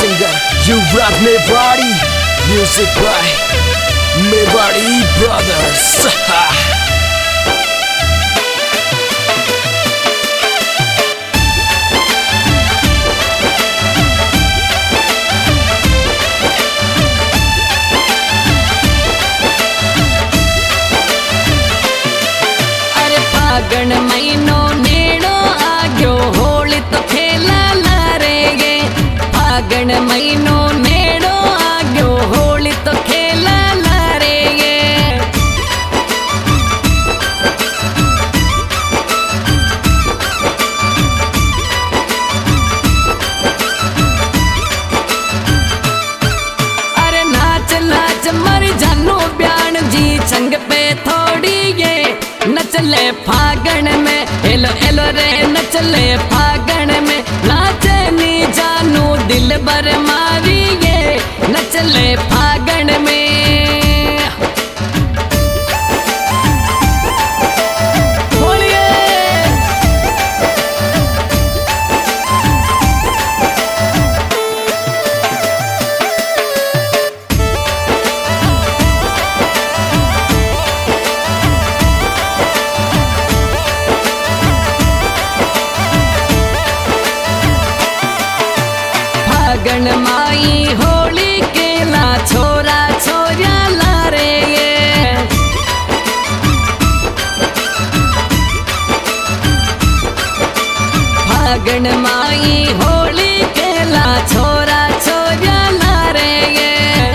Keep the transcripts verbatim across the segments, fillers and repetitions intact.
singer You Rock Mewari. Music by Mewari Brothers. फागण महीनो नेड़ो आग्यो होली तो खेला लारेगे। फागण महीनो नेड़ो आग्यो होली तो खेला लारेगे। अरे नाच नाच मर जानो ब्यान जी संग पे थोड़ी ये नचले फागण में एलो एलो रे नचले फागण में नाचे नी जानू दिल भर मारी ये नचले फागण में। फागण माई होली केला छोरा छोरा लारे ये। फागण माई होली केला छोरा छोरा लारे ये।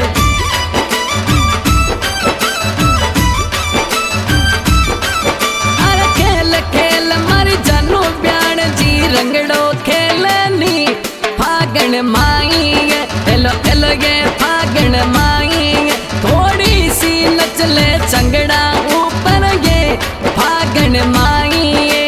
अरे खेल खेल मर जानो ब्यान जी रंगड़ो खेलनी फागण माई एलो एलो ये फागण माई थोड़ी सी नचले चंगड़ा ऊपर ये फागण माई।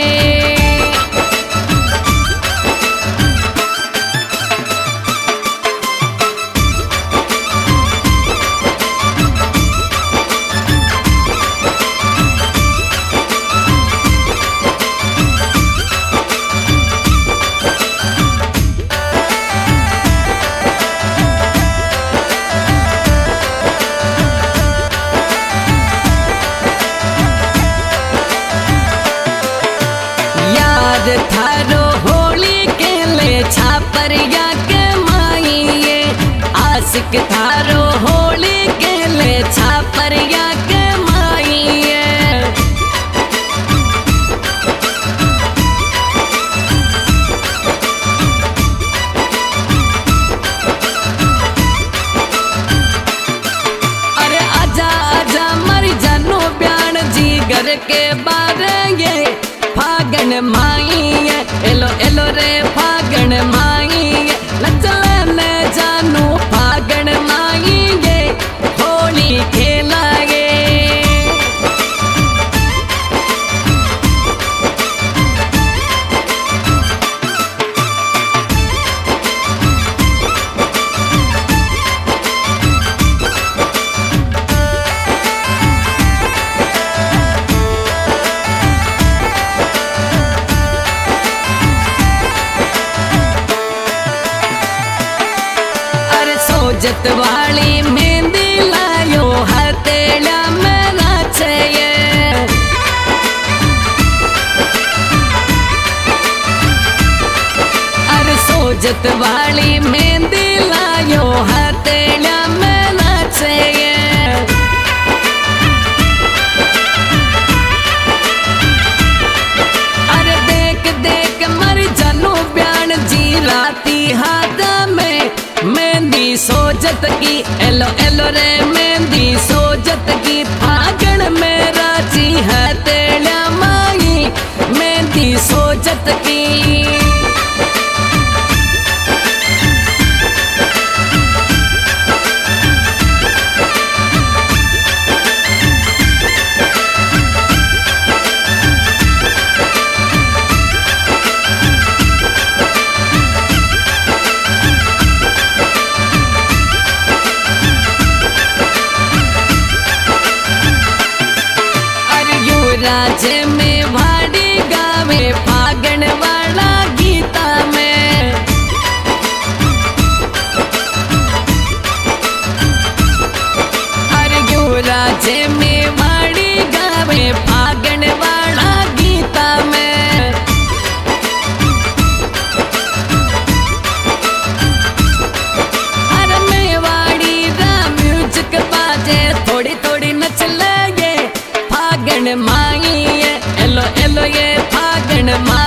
थारो होली के ले छापर या के माई ये आशिक थारो होली के ले छापर या के माई ये। अरे आजा आजा मर जानो ब्यान जी घर के बाहर ये फागण माई एलो एलो रे फागण माई नचले न जानू फागण माई ये होली खेलागे। सोजत वाली मेहंदी लायो हथेला में नाचे ये। अरे सोजत वाली मेहंदी लायो हथेला में नाचे ये। अरे देख देख मर जानो ब्यान जी राती हाथ में मेहंदी सोजत की एलो एलो रे मेहंदी सोजत की फागण में राजी है तेला माई मेहंदी सोजत की। राज्य में वाड़ी गावे फागण वाला एलो ये फागण मा